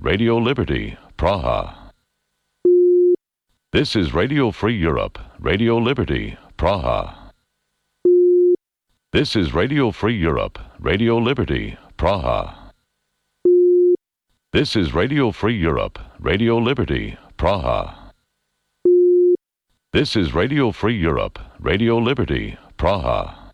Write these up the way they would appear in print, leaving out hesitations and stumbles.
Radio Liberty, Praha. This is Radio Free Europe, Radio Liberty, Praha. This is Radio Free Europe, Radio Liberty, Praha. This is Radio Free Europe, Radio Liberty, Praha. This is Radio Free Europe, Radio Liberty, Praha.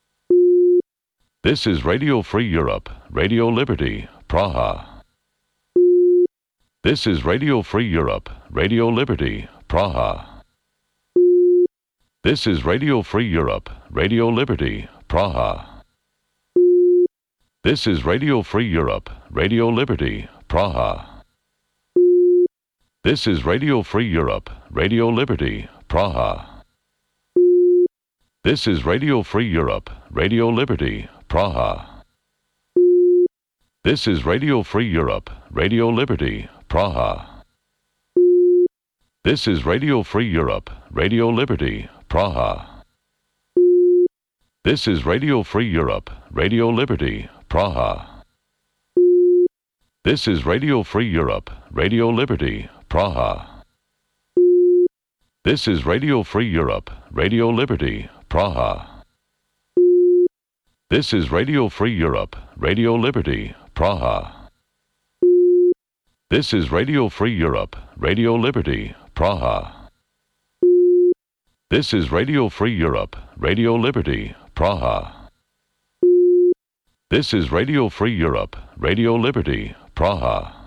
This is Radio Free Europe, Radio Liberty, Praha. This is Radio Free Europe, Radio Liberty, Praha. This is Radio Free Europe, Radio Liberty, Praha. This is Radio Free Europe, Radio Liberty, Praha. This is Radio Free Europe, Radio Liberty, Praha. This is Radio Free Europe, Radio Liberty, Praha. This is Radio Free Europe, Radio Liberty, Praha. This is Radio Free Europe, Radio Liberty, Praha. This is Radio Free Europe, Radio Liberty, Praha. This is Radio Free Europe, Radio Liberty, Praha. This is Radio Free Europe, Radio Liberty, Praha. This is Radio Free Europe, Radio Liberty, Praha. This is Radio Free Europe, Radio Liberty, Praha. This is Radio Free Europe, Radio Liberty, Praha. This is Radio Free Europe, Radio Liberty, Praha.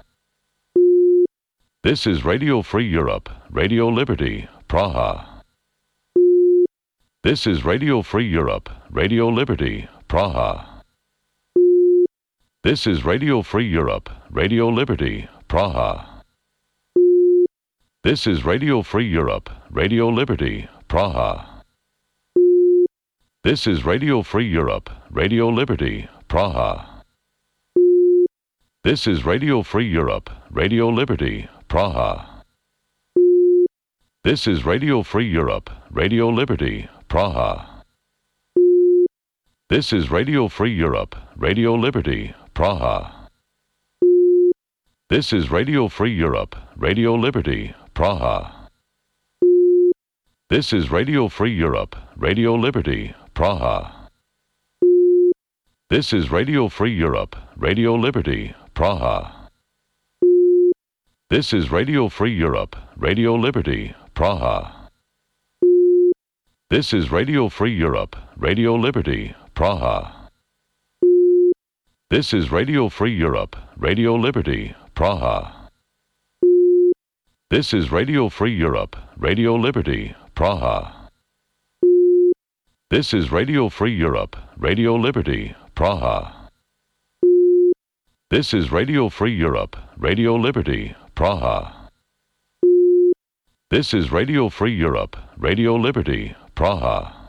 This is Radio Free Europe, Radio Liberty, Praha. This is Radio Free Europe, Radio Liberty, Praha. This is Radio Free Europe, Radio Liberty, Praha. This is Radio Free Europe, Radio Liberty, Praha. This is Radio Free Europe, Radio Liberty, Praha. This is Radio Free Europe, Radio Liberty, Praha. This is Radio Free Europe, Radio Liberty, Praha. This is Radio Free Europe, Radio Liberty, Praha. This is Radio Free Europe, Radio Liberty, Praha. This is Radio Free Europe, Radio Liberty, Praha. This is Radio Free Europe, Radio Liberty, Praha. This is Radio Free Europe, Radio Liberty, Praha. This is Radio Free Europe, Radio Liberty, Praha. This is Radio Free Europe, Radio Liberty, Praha. This is Radio Free Europe, Radio Liberty, Praha. This is Radio Free Europe, Radio Liberty, Praha. This is Radio Free Europe, Radio Liberty, Praha. This is Radio Free Europe, Radio Liberty, Praha.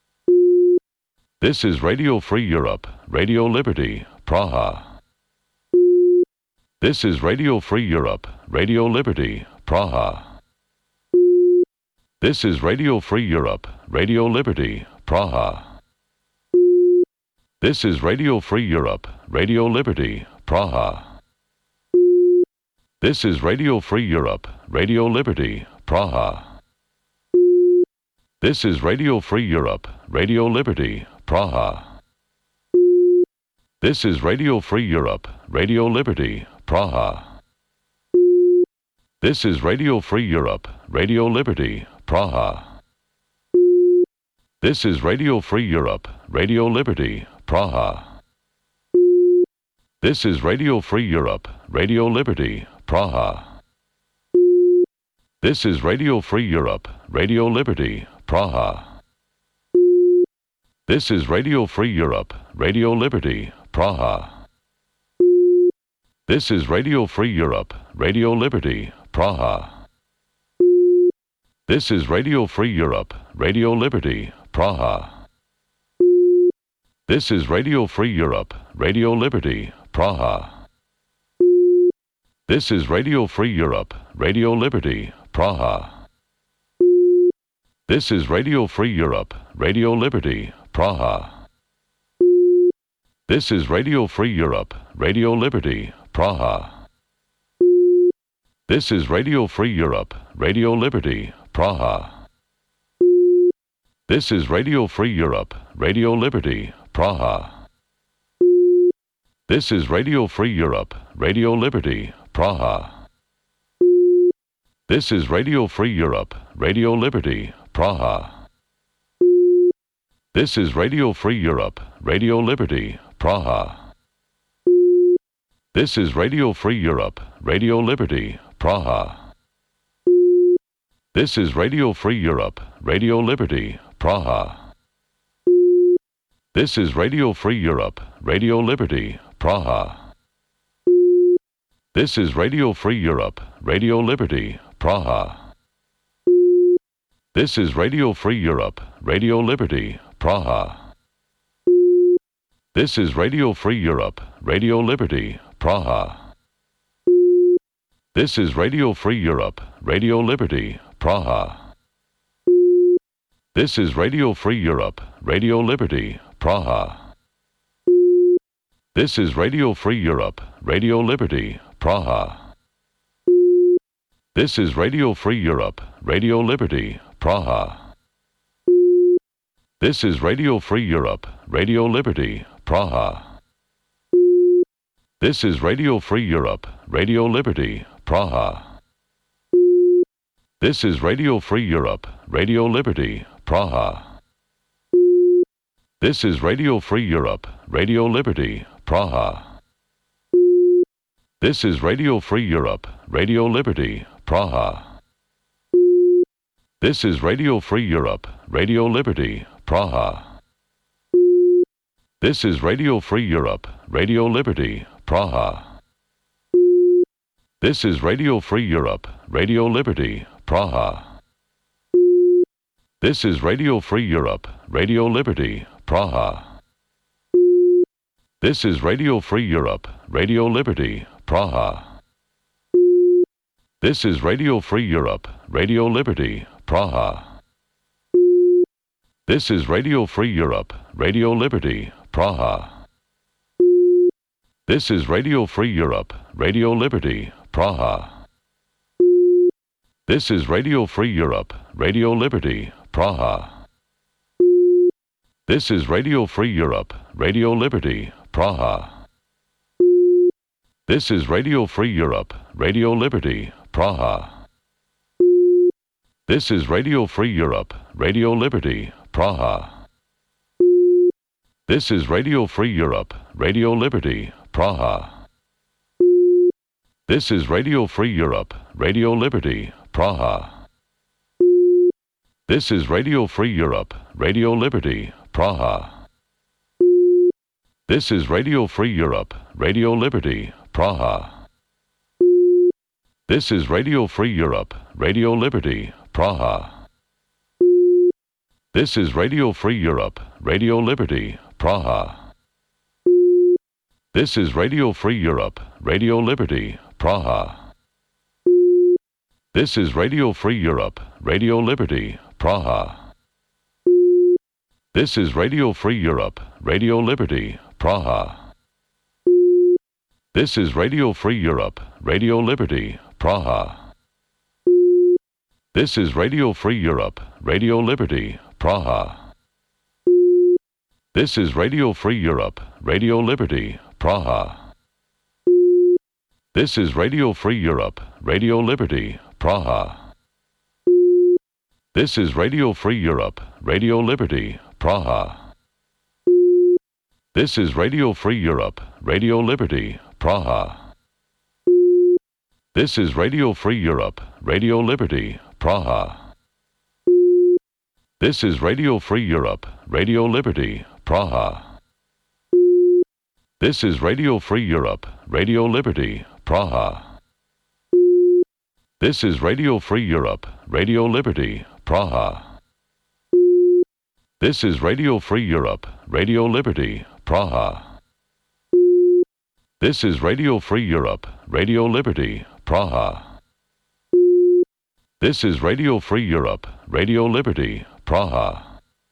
This is Radio Free Europe, Radio Liberty, Praha. This is Radio Free Europe, Radio Liberty, Praha. This is Radio Free Europe, Radio Liberty, Praha. This is Radio Free Europe, Radio Liberty, Praha. This is Radio Free Europe, Radio Liberty, Praha. This is Radio Free Europe, Radio Liberty, Praha. This is Radio Free Europe, Radio Liberty, Praha. This is Radio Free Europe, Radio Liberty, Praha. This is Radio Free Europe, Radio Liberty, Praha. This is Radio Free Europe, Radio Liberty, Praha. This is Radio Free Europe, Radio Liberty, Praha. This is Radio Free Europe, Radio Liberty, Praha. This is Radio Free Europe, Radio Liberty, Praha. This is Radio Free Europe, Radio Liberty, Praha. This is Radio Free Europe, Radio Liberty, Praha. This is Radio Free Europe, Radio Liberty, Praha. This is Radio Free Europe, Radio Liberty, Praha. This is Radio Free Europe, Radio Liberty, Praha. This is Radio Free Europe, Radio Liberty, Praha. This is Radio Free Europe, Radio Liberty, Praha. This is Radio Free Europe, Radio Liberty, Praha. This is Radio Free Europe, Radio Liberty, Praha. This is Radio Free Europe, Radio Liberty, Praha. This is Radio Free Europe, Radio Liberty, Praha. This is Radio Free Europe, Radio Liberty, Praha. This is Radio Free Europe, Radio Liberty, Praha. This is Radio Free Europe, Radio Liberty, Praha. This is Radio Free Europe, Radio Liberty, Praha. This is Radio Free Europe, Radio Liberty, Praha. This is Radio Free Europe, Radio Liberty, Praha. This is Radio Free Europe, Radio Liberty, Praha. This is Radio Free Europe, Radio Liberty, Praha. This is Radio Free Europe, Radio Liberty, Praha. This is Radio Free Europe, Radio Liberty, Praha. This is Radio Free Europe, Radio Liberty, Praha. This is Radio Free Europe, Radio Liberty, Praha. This is Radio Free Europe, Radio Liberty, Praha. This is Radio Free Europe, Radio Liberty, Praha. This is Radio Free Europe, Radio Liberty, Praha. This is Radio Free Europe, Radio Liberty, Praha. This is Radio Free Europe, Radio Liberty, Praha. This is Radio Free Europe, Radio Liberty, Praha. This is Radio Free Europe, Radio Liberty, Praha. This is Radio Free Europe, Radio Liberty, Praha. This is Radio Free Europe, Radio Liberty, Praha. This is Radio Free Europe, Radio Liberty, Praha. This is Radio Free Europe, Radio Liberty, Praha. This is Radio Free Europe, Radio Liberty, Praha. This is Radio Free Europe, Radio Liberty, Praha. This is Radio Free Europe, Radio Liberty, Praha. This is Radio Free Europe, Radio Liberty, Praha. This is Radio Free Europe, Radio Liberty, Praha. This is Radio Free Europe, Radio Liberty, Praha. This is Radio Free Europe, Radio Liberty, Praha. This is Radio Free Europe, Radio Liberty, Praha. This is Radio Free Europe, Radio Liberty, Praha. This is Radio Free Europe, Radio Liberty, Praha. This is Radio Free Europe, Radio Liberty, Praha. This is Radio Free Europe, Radio Liberty, Praha. This is Radio Free Europe, Radio Liberty, Praha. This is Radio Free Europe, Radio Liberty, Praha. This is Radio Free Europe, Radio Liberty, Praha. This is Radio Free Europe, Radio Liberty, Praha. This is Radio Free Europe, Radio Liberty, Praha. This is Radio Free Europe, Radio Liberty, Praha. This is Radio Free Europe, Radio Liberty, Praha. This is Radio Free Europe, Radio Liberty, Praha. This is Radio Free Europe, Radio Liberty, Praha. This is Radio Free Europe, Radio Liberty, Praha. This is Radio Free Europe, Radio Liberty, Praha. This is Radio Free Europe, Radio Liberty, Praha. This is Radio Free Europe, Radio Liberty, Praha.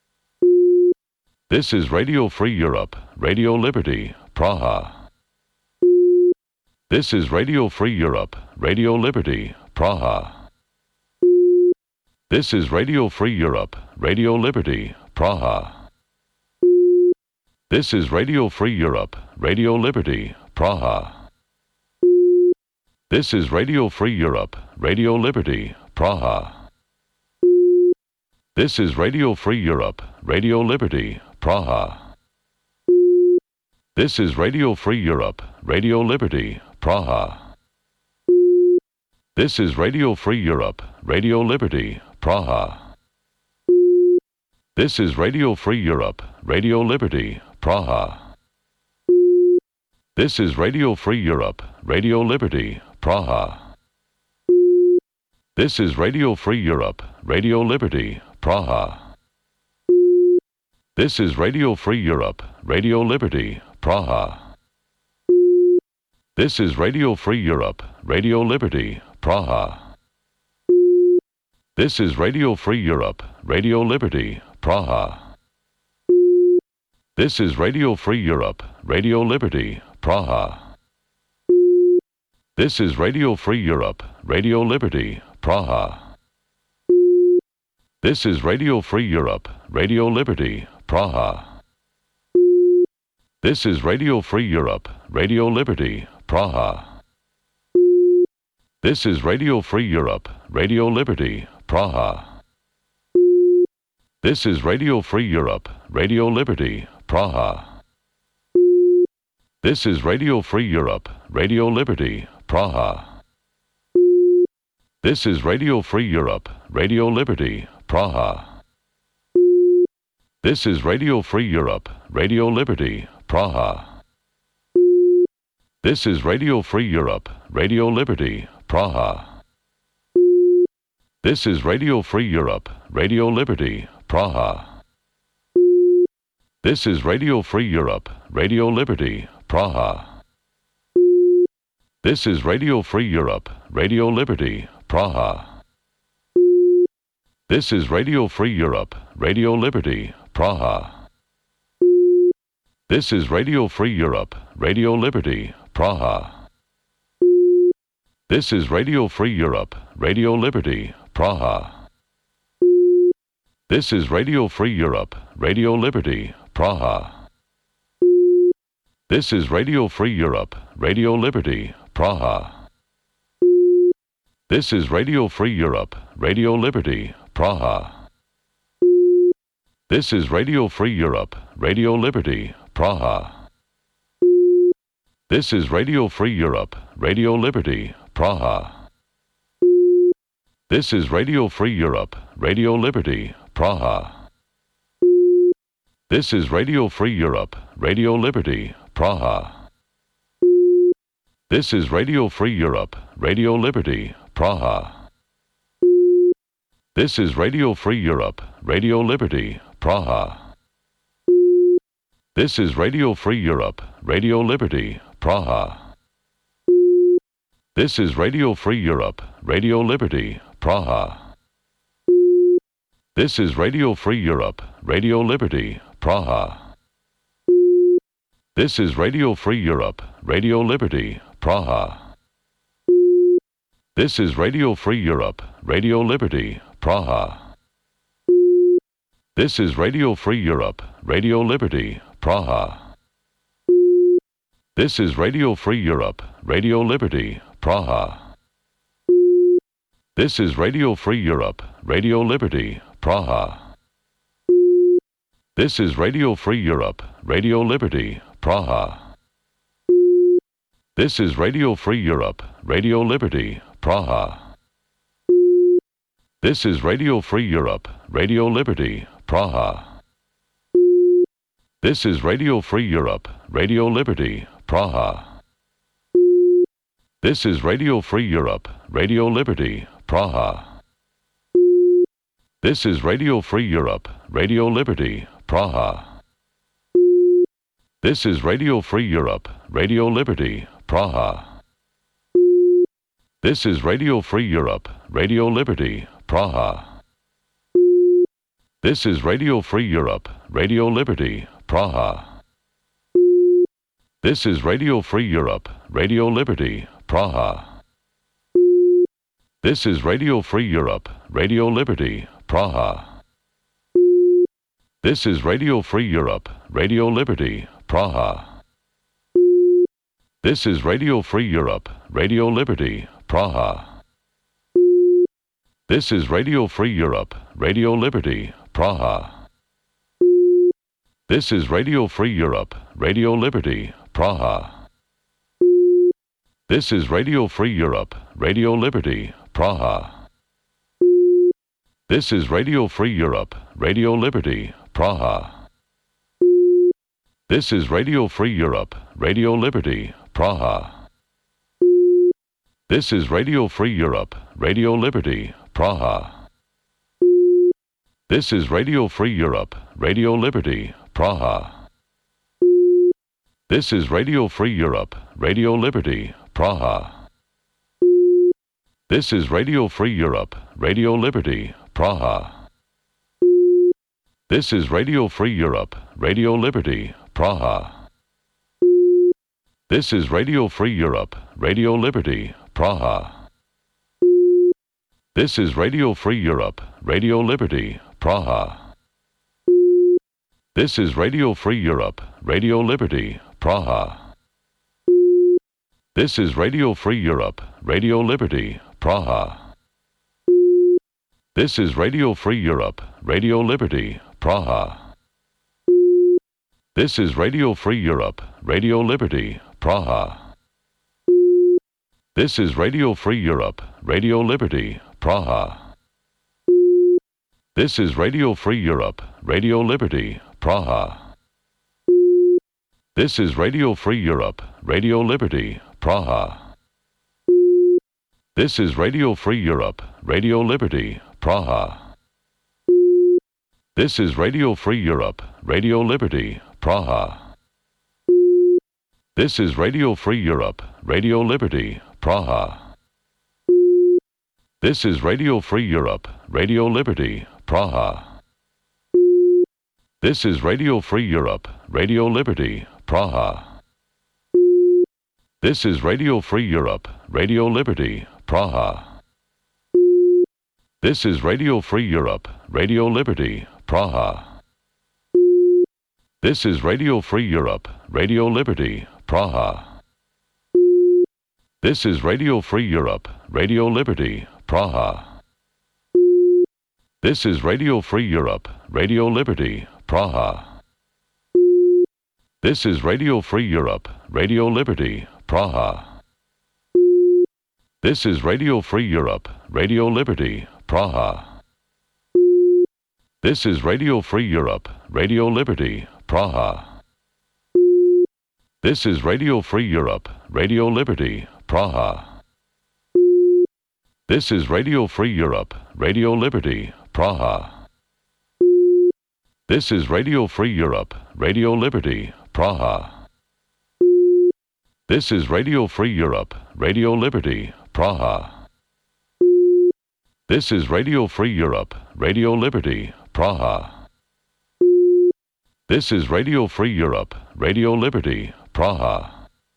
This is Radio Free Europe, Radio Liberty, Praha. This is Radio Free Europe, Radio Liberty, Praha. This is Radio Free Europe, Radio Liberty, Praha. This is Radio Free Europe, Radio Liberty, Praha. This is Radio Free Europe, Radio Liberty, Praha. This is Radio Free Europe, Radio Liberty, Praha. This is Radio Free Europe, Radio Liberty, Praha. This is Radio Free Europe, Radio Liberty, Praha. This is Radio Free Europe, Radio Liberty, Praha. This is Radio Free Europe, Radio Liberty, Praha. This is Radio Free Europe, Radio Liberty, Praha. This is Radio Free Europe, Radio Liberty, Praha. This is Radio Free Europe, Radio Liberty, Praha. This is Radio Free Europe, Radio Liberty, Praha. This is Radio Free Europe, Radio Liberty, Praha. This is Radio Free Europe, Radio Liberty, Praha. This is Radio Free Europe, Radio Liberty, Praha. This is Radio Free Europe, Radio Liberty, Praha. This is Radio Free Europe, Radio Liberty, Praha. This is Radio Free Europe, Radio Liberty, Praha. This is Radio Free Europe, Radio Liberty, Praha. This is Radio Free Europe, Radio Liberty, Praha. This is Radio Free Europe, Radio Liberty, Praha. This is Radio Free Europe, Radio Liberty, Praha. This is Radio Free Europe, Radio Liberty, Praha. This is Radio Free Europe, Radio Liberty, Praha. This is Radio Free Europe, Radio Liberty, Praha. This is Radio Free Europe, Radio Liberty, Praha. This is Radio Free Europe, Radio Liberty, Praha. This is Radio Free Europe, Radio Liberty, Praha. This is Radio Free Europe, Radio Liberty, Praha. This is Radio Free Europe, Radio Liberty, Praha. This is Radio Free Europe, Radio Liberty, Praha. This is Radio Free Europe, Radio Liberty, Praha. This is Radio Free Europe, Radio Liberty, Praha. This is Radio Free Europe, Radio Liberty, Praha. This is Radio Free Europe, Radio Liberty, Praha. This is Radio Free Europe, Radio Liberty, Praha. This is Radio Free Europe, Radio Liberty, Praha. This is Radio Free Europe, Radio Liberty, Praha. This is Radio Free Europe, Radio Liberty, Praha. This is Radio Free Europe, Radio Liberty, Praha. This is Radio Free Europe, Radio Liberty, Praha. This is Radio Free Europe, Radio Liberty, Praha. This is Radio Free Europe, Radio Liberty, Praha. This is Radio Free Europe, Radio Liberty, Praha. This is Radio Free Europe, Radio Liberty, Praha. This is Radio Free Europe, Radio Liberty, Praha. This is Radio Free Europe, Radio Liberty, Praha. This is Radio Free Europe, Radio Liberty, Praha. This is Radio Free Europe, Radio Liberty, Praha. This is Radio Free Europe, Radio Liberty, Praha. This is Radio Free Europe, Radio Liberty, Praha. This is Radio Free Europe, Radio Liberty, Praha. This is Radio Free Europe, Radio Liberty, Praha. This is Radio Free Europe, Radio Liberty, Praha. This is Radio Free Europe, Radio Liberty, Praha. This is Radio Free Europe, Radio Liberty, Praha. This is Radio Free Europe, Radio Liberty, Praha. This is Radio Free Europe, Radio Liberty, Praha. This is Radio Free Europe, Radio Liberty, Praha. This is Radio Free Europe, Radio Liberty, Praha. This is Radio Free Europe, Radio Liberty, Praha. This is Radio Free Europe, Radio Liberty, Praha. This is Radio Free Europe, Radio Liberty, Praha. This is Radio Free Europe, Radio Liberty, Praha. This is Radio Free Europe, Radio Liberty, Praha. This is Radio Free Europe, Radio Liberty, Praha. This is Radio Free Europe, Radio Liberty, Praha. This is Radio Free Europe, Radio Liberty, Praha. This is Radio Free Europe, Radio Liberty, Praha. This is Radio Free Europe, Radio Liberty, Praha. This is Radio Free Europe, Radio Liberty, Praha. This is Radio Free Europe, Radio Liberty, Praha. This is Radio Free Europe, Radio Liberty, Praha. This is Radio Free Europe, Radio Liberty, Praha. This is Radio Free Europe, Radio Liberty, Praha. This is Radio Free Europe, Radio Liberty, Praha. This is Radio Free Europe, Radio Liberty, Praha. This is Radio Free Europe, Radio Liberty, Praha. This is Radio Free Europe, Radio Liberty, Praha. This is Radio Free Europe, Radio Liberty, Praha. This is Radio Free Europe, Radio Liberty, Praha. This is Radio Free Europe, Radio Liberty, Praha. This is Radio Free Europe, Radio Liberty, Praha. This is Radio Free Europe, Radio Liberty, Praha. This is Radio Free Europe, Radio Liberty, Praha. This is Radio Free Europe, Radio Liberty, Praha. This is Radio Free Europe, Radio Liberty, Praha. This is Radio Free Europe, Radio Liberty, Praha. This is Radio Free Europe, Radio Liberty, Praha. This is Radio Free Europe, Radio Liberty, Praha. This is Radio Free Europe, Radio Liberty, Praha. This is Radio Free Europe, Radio Liberty, Praha. This is Radio Free Europe, Radio Liberty, Praha. This is Radio Free Europe, Radio Liberty, Praha. This is Radio Free Europe, Radio Liberty, Praha. This is Radio Free Europe, Radio Liberty, Praha.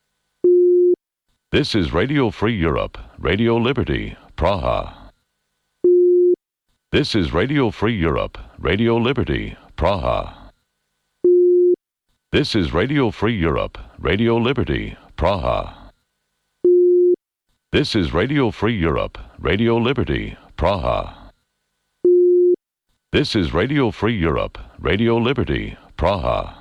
This is Radio Free Europe, Radio Liberty, Praha. This is Radio Free Europe, Radio Liberty, Praha. This is Radio Free Europe, Radio Liberty, Praha. This is Radio Free Europe, Radio Liberty, Praha. This is Radio Free Europe, Radio Liberty, Praha.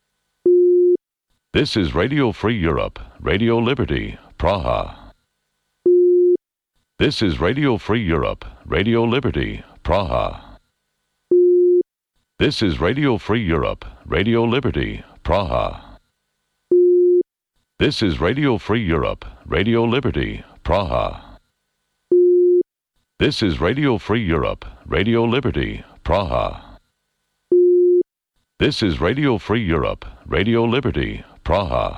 This is Radio Free Europe, Radio Liberty, Praha. This is Radio Free Europe, Radio Liberty, Praha. This is Radio Free Europe, Radio Liberty, Praha. This is Radio Free Europe, Radio Liberty, Praha. This is Radio Free Europe, Radio Liberty, Praha. This is Radio Free Europe, Radio Liberty, Praha.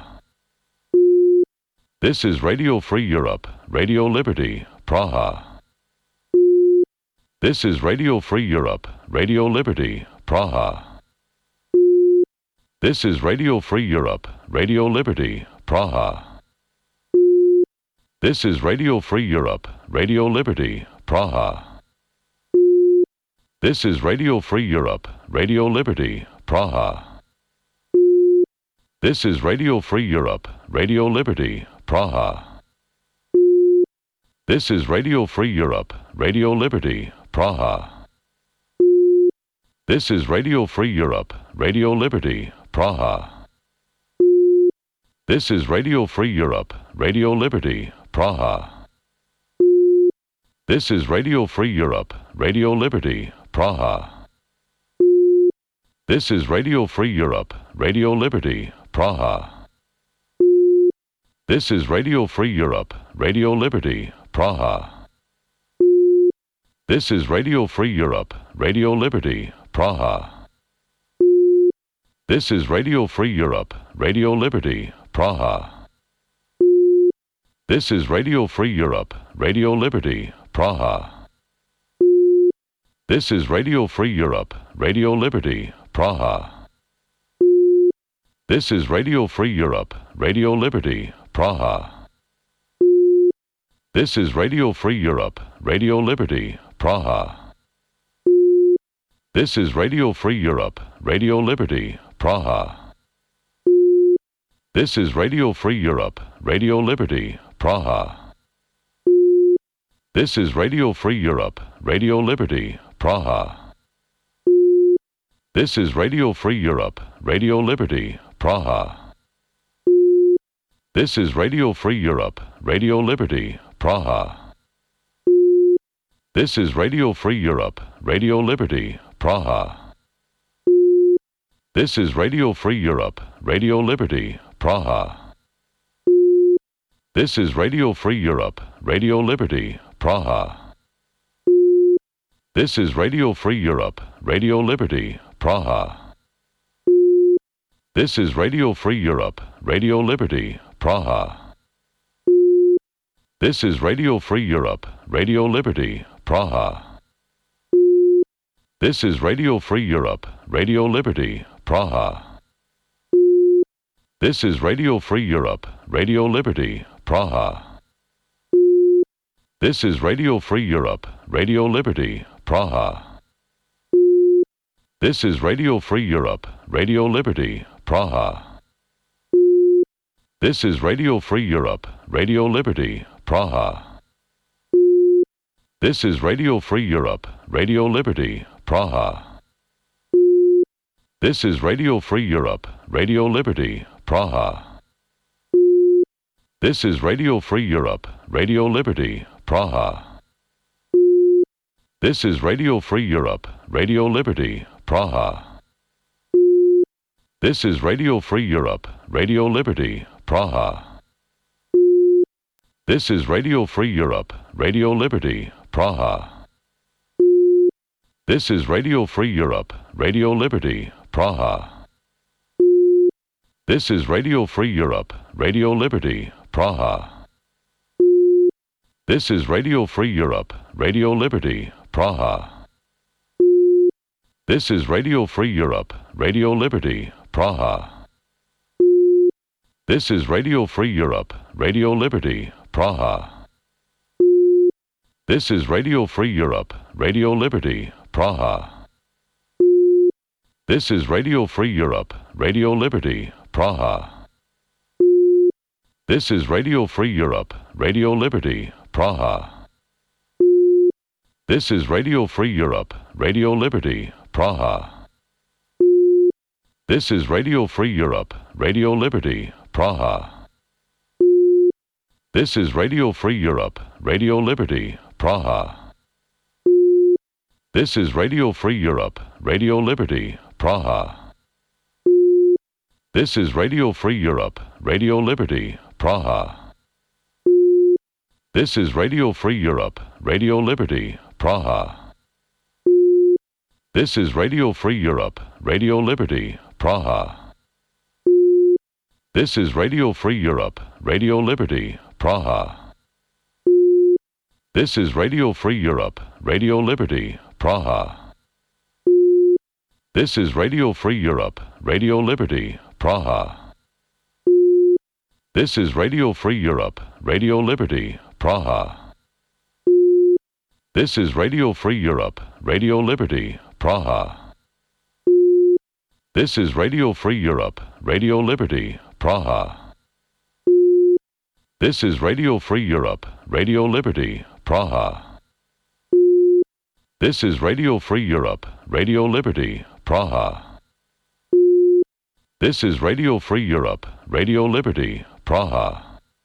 This is Radio Free Europe, Radio Liberty, Praha. This is Radio Free Europe, Radio Liberty, Praha. This is Radio Free Europe, Radio Liberty, Praha. This is Radio Free Europe, Radio Liberty, Praha. This is Radio Free Europe, Radio Liberty, Praha. This is Radio Free Europe, Radio Liberty, Praha. This is Radio Free Europe, Radio Liberty, Praha. This is Radio Free Europe, Radio Liberty, Praha. This is Radio Free Europe, Radio Liberty, Praha. This is Radio Free Europe, Radio Liberty, Praha. This is Radio Free Europe, Radio Liberty, Praha. This is Radio Free Europe, Radio Liberty, Praha. This is Radio Free Europe, Radio Liberty, Praha. This is Radio Free Europe, Radio Liberty, Praha. This is Radio Free Europe, Radio Liberty, Praha. This is Radio Free Europe, Radio Liberty, Praha. This is Radio Free Europe, Radio Liberty, Praha. This is Radio Free Europe, Radio Liberty, Praha. This is Radio Free Europe, Radio Liberty, Praha. This is Radio Free Europe, Radio Liberty, Praha. This is Radio Free Europe, Radio Liberty, Praha. This is Radio Free Europe, Radio Liberty, Praha. This is Radio Free Europe, Radio Liberty, Praha. This is Radio Free Europe, Radio Liberty, Praha. This is Radio Free Europe, Radio Liberty, Praha. This is Radio Free Europe, Radio Liberty, Praha. This is Radio Free Europe, Radio Liberty, Praha. This is Radio Free Europe, Radio Liberty, Praha. This is Radio Free Europe, Radio Liberty, Praha. This is Radio Free Europe, Radio Liberty, Praha. This is Radio Free Europe, Radio Liberty, Praha. This is Radio Free Europe, Radio Liberty, Praha. This is Radio Free Europe, Radio Liberty, Praha. This is Radio Free Europe, Radio Liberty, Praha. This is Radio Free Europe, Radio Liberty, Praha. This is Radio Free Europe, Radio Liberty, Praha. This is Radio Free Europe, Radio Liberty, Praha. This is Radio Free Europe, Radio Liberty, Praha. This is Radio Free Europe, Radio Liberty, Praha. This is Radio Free Europe, Radio Liberty, Praha. This is Radio Free Europe, Radio Liberty, Praha. This is Radio Free Europe, Radio Liberty, Praha. This is Radio Free Europe, Radio Liberty, Praha. This is Radio Free Europe, Radio Liberty, Praha. This is Radio Free Europe, Radio Liberty, Praha. This is Radio Free Europe, Radio Liberty, Praha. This is Radio Free Europe, Radio Liberty, Praha. This is Radio Free Europe, Radio Liberty, Praha. This is Radio Free Europe, Radio Liberty, Praha. This is Radio Free Europe, Radio Liberty, Praha. This is Radio Free Europe, Radio Liberty, Praha. This is Radio Free Europe, Radio Liberty, Praha. This is Radio Free Europe, Radio Liberty, Praha. This is Radio Free Europe, Radio Liberty, Praha. This is Radio Free Europe, Radio Liberty, Praha. This is Radio Free Europe, Radio Liberty, Praha. This is Radio Free Europe, Radio Liberty, Praha. This is Radio Free Europe, Radio Liberty, Praha. This is Radio Free Europe, Radio Liberty, Praha. This is Radio Free Europe, Radio Liberty, Praha. This is Radio Free Europe, Radio Liberty, Praha. This is Radio Free Europe, Radio Liberty, Praha. This is Radio Free Europe, Radio Liberty, Praha. This is Radio Free Europe, Radio Liberty, Praha.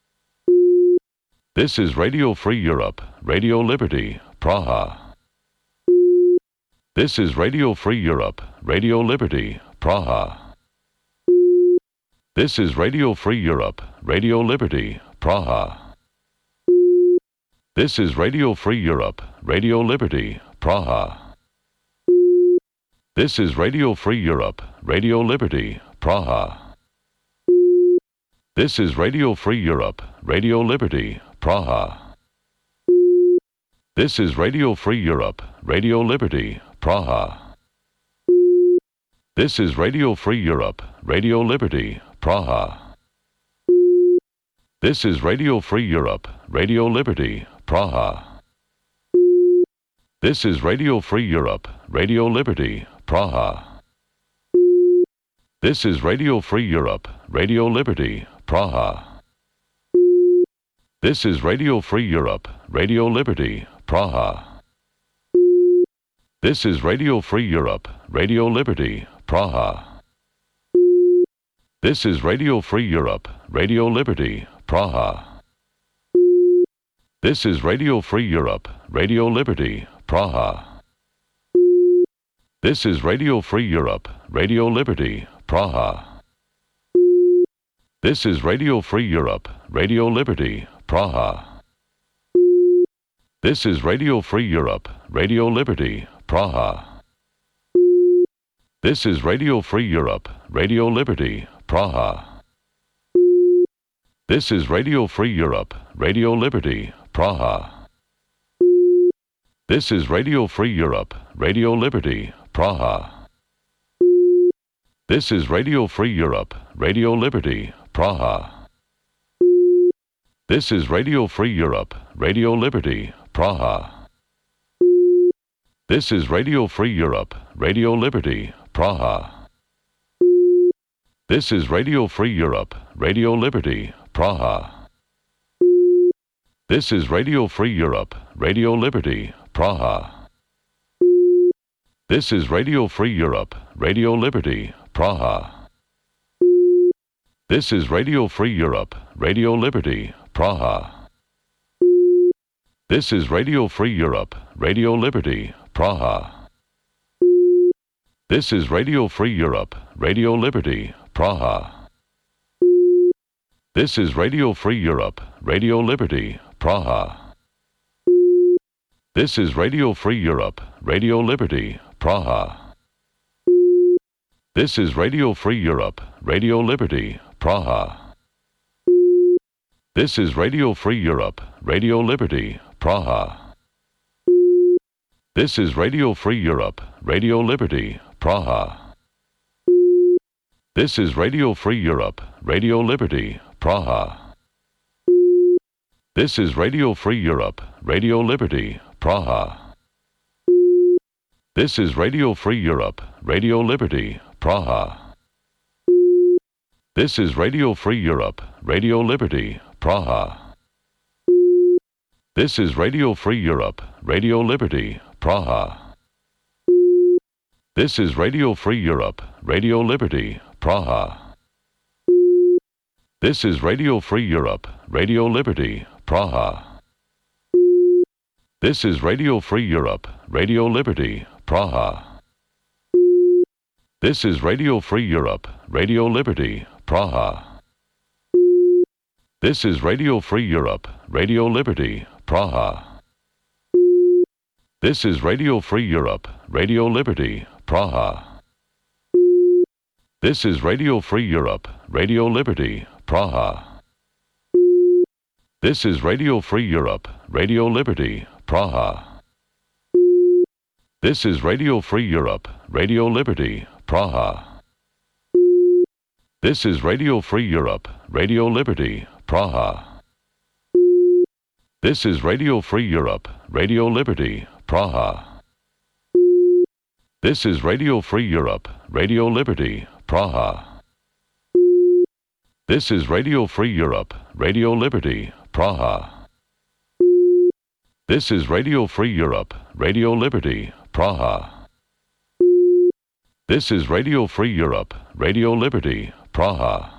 This is Radio Free Europe, Radio Liberty, Praha. This is Radio Free Europe, Radio Liberty, Praha. This is Radio Free Europe, Radio Liberty, Praha. This is Radio Free Europe, Radio Liberty, Praha. This is Radio Free Europe, Radio Liberty, Praha. This is Radio Free Europe, Radio Liberty, Praha. This is Radio Free Europe, Radio Liberty, Praha. This is Radio Free Europe, Radio Liberty, Praha. This is Radio Free Europe, Radio Liberty, Praha. This is Radio Free Europe, Radio Liberty, Praha. This is Radio Free Europe, Radio Liberty, Praha. This is Radio Free Europe, Radio Liberty, Praha. This is Radio Free Europe, Radio Liberty, Praha. This is Radio Free Europe, Radio Liberty, Praha. This is Radio Free Europe, Radio Liberty, Praha. This is Radio Free Europe, Radio Liberty, Praha. This is Radio Free Europe, Radio Liberty, Praha. This is Radio Free Europe, Radio Liberty, Praha. This is Radio Free Europe, Radio Liberty, Praha. This is Radio Free Europe, Radio Liberty, Praha. This is Radio Free Europe, Radio Liberty, Praha. This is Radio Free Europe, Radio Liberty, Praha. This is Radio Free Europe, Radio Liberty, Praha. This is Radio Free Europe, Radio Liberty, Praha. This is Radio Free Europe, Radio Liberty, Praha. This is Radio Free Europe, Radio Liberty, Praha. This is Radio Free Europe, Radio Liberty, Praha. This is Radio Free Europe, Radio Liberty, Praha. This is Radio Free Europe, Radio Liberty, Praha. This is Radio Free Europe, Radio Liberty, Praha. This is Radio Free Europe, Radio Liberty, Praha. This is Radio Free Europe, Radio Liberty, Praha. This is Radio Free Europe, Radio Liberty, Praha. This is Radio Free Europe, Radio Liberty, Praha. This is Radio Free Europe, Radio Liberty, Praha. This is Radio Free Europe, Radio Liberty, Praha. This is Radio Free Europe, Radio Liberty, Praha. This is Radio Free Europe, Radio Liberty, Praha. This is Radio Free Europe, Radio Liberty, Praha. This is Radio Free Europe, Radio Liberty, Praha. This is Radio Free Europe, Radio Liberty, Praha. This is Radio Free Europe, Radio Liberty, Praha. This is Radio Free Europe, Radio Liberty, Praha. This is Radio Free Europe, Radio Liberty, Praha. This is Radio Free Europe, Radio Liberty, Praha. This is Radio Free Europe, Radio Liberty, Praha. This is Radio Free Europe, Radio Liberty, Praha. This is Radio Free Europe, Radio Liberty, Praha. This is Radio Free Europe, Radio Liberty, Praha. This is Radio Free Europe, Radio Liberty, Praha. This is Radio Free Europe, Radio Liberty, Praha. This is Radio Free Europe, Radio Liberty, Praha. This is Radio Free Europe, Radio Liberty, Praha. This is Radio Free Europe, Radio Liberty, Praha. This is Radio Free Europe, Radio Liberty, Praha.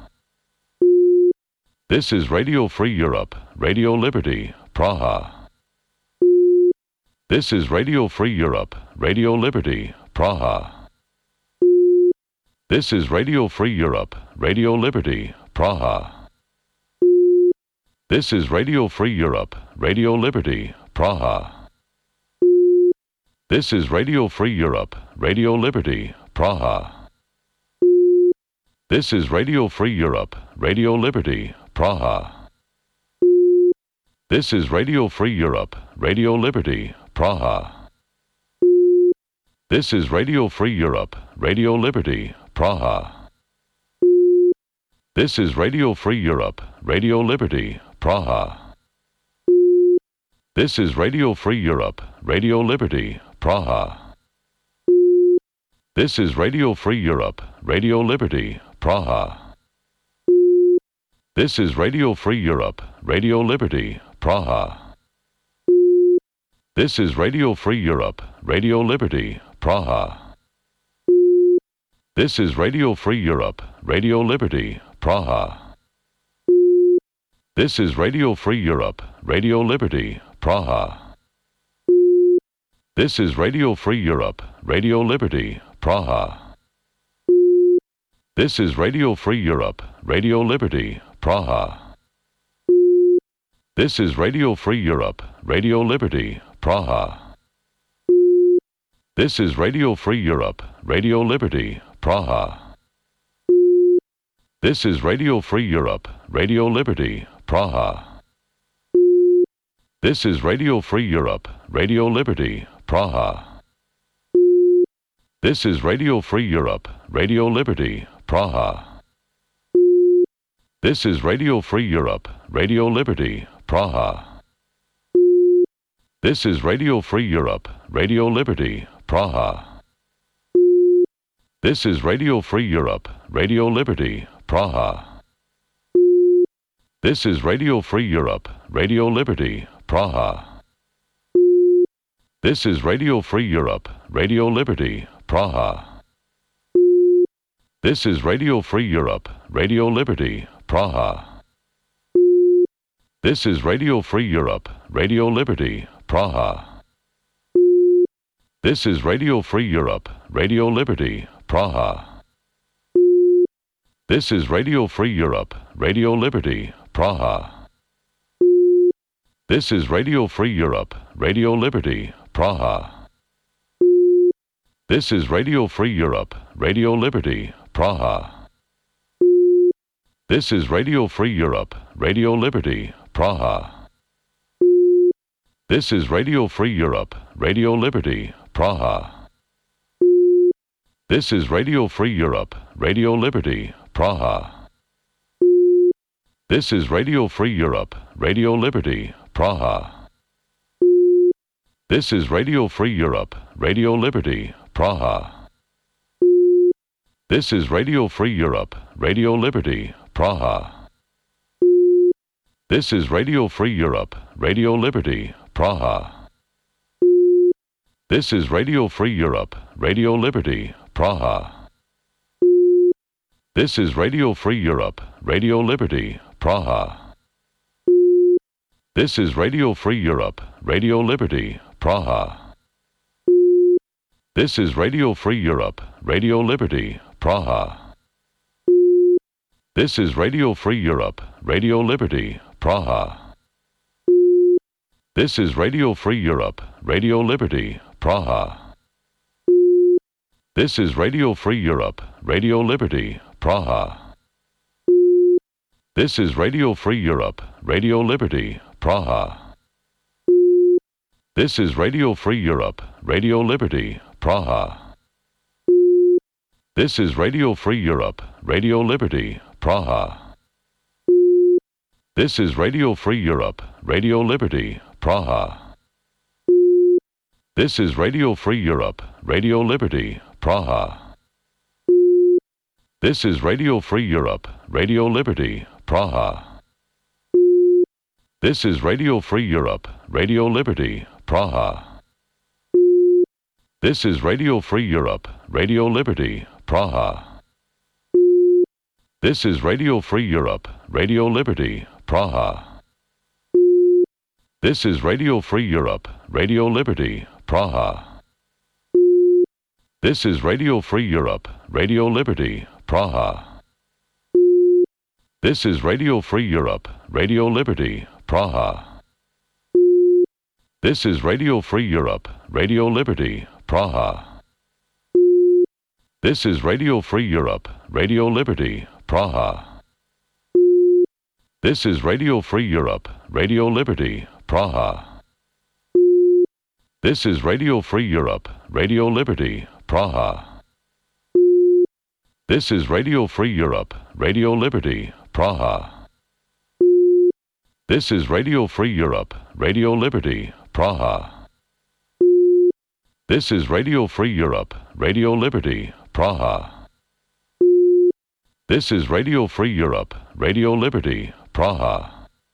This is Radio Free Europe, Radio Liberty, Praha. This is Radio Free Europe, Radio Liberty, Praha. This is Radio Free Europe, Radio Liberty, Praha. This is Radio Free Europe, Radio Liberty, Praha. This is Radio Free Europe, Radio Liberty, Praha. This is Radio Free Europe, Radio Liberty, Praha. This is Radio Free Europe, Radio Liberty, Praha. This is Radio Free Europe, Radio Liberty, Praha. This is Radio Free Europe, Radio Liberty, Praha. This is Radio Free Europe, Radio Liberty, Praha. This is Radio Free Europe, Radio Liberty, Praha. This is Radio Free Europe, Radio Liberty, Praha. This is Radio Free Europe, Radio Liberty, Praha. This is Radio Free Europe, Radio Liberty, Praha. This is Radio Free Europe, Radio Liberty, Praha. This is Radio Free Europe, Radio Liberty, Praha. This is Radio Free Europe, Radio Liberty, Praha. This is Radio Free Europe, Radio Liberty, Praha. This is Radio Free Europe, Radio Liberty, Praha. This is Radio Free Europe, Radio Liberty, Praha. This is Radio Free Europe, Radio Liberty, Praha. This is Radio Free Europe, Radio Liberty, Praha. This is Radio Free Europe, Radio Liberty, Praha. This is Radio Free Europe, Radio Liberty, Praha. This is Radio Free Europe, Radio Liberty, Praha. This is Radio Free Europe, Radio Liberty, Praha. This is Radio Free Europe, Radio Liberty, Praha. This is Radio Free Europe, Radio Liberty, Praha. This is Radio Free Europe, Radio Liberty, Praha. This is Radio Free Europe, Radio Liberty, Praha. This is Radio Free Europe, Radio Liberty, Praha. This is Radio Free Europe, Radio Liberty, Praha. This is Radio Free Europe, Radio Liberty, Praha. This is Radio Free Europe, Radio Liberty, Praha. This is Radio Free Europe, Radio Liberty, Praha. This is Radio Free Europe, Radio Liberty, Praha. This is Radio Free Europe, Radio Liberty, Praha. This is Radio Free Europe, Radio Liberty, Praha. This is Radio Free Europe, Radio Liberty, Praha. This is Radio Free Europe, Radio Liberty, Praha. This is Radio Free Europe, Radio Liberty, Praha. This is Radio Free Europe, Radio Liberty, Praha. This is Radio Free Europe, Radio Liberty, Praha. This is Radio Free Europe, Radio Liberty, Praha. This is Radio Free Europe, Radio Liberty, Praha. This is Radio Free Europe, Radio Liberty, Praha. This is Radio Free Europe, Radio Liberty, Praha. This is Radio Free Europe, Radio Liberty, Praha. This is Radio Free Europe, Radio Liberty, Praha. This is Radio Free Europe, Radio Liberty, Praha. This is Radio Free Europe, Radio Liberty, Praha. This is Radio Free Europe, Radio Liberty, Praha. This is Radio Free Europe, Radio Liberty, Praha. This is Radio Free Europe, Radio Liberty, Praha. This is Radio Free Europe, Radio Liberty, Praha. This is Radio Free Europe, Radio Liberty, Praha. This is Radio Free Europe, Radio Liberty, Praha. This is Radio Free Europe, Radio Liberty, Praha. This is Radio Free Europe, Radio Liberty, Praha. This is Radio Free Europe, Radio Liberty, Praha. This is Radio Free Europe, Radio Liberty, Praha. This is Radio Free Europe, Radio Liberty, Praha. This is Radio Free Europe, Radio Liberty, Praha. This is Radio Free Europe, Radio Liberty, Praha. This is Radio Free Europe, Radio Liberty, Praha. This is Radio Free Europe, Radio Liberty, Praha. This is Radio Free Europe, Radio Liberty, Praha.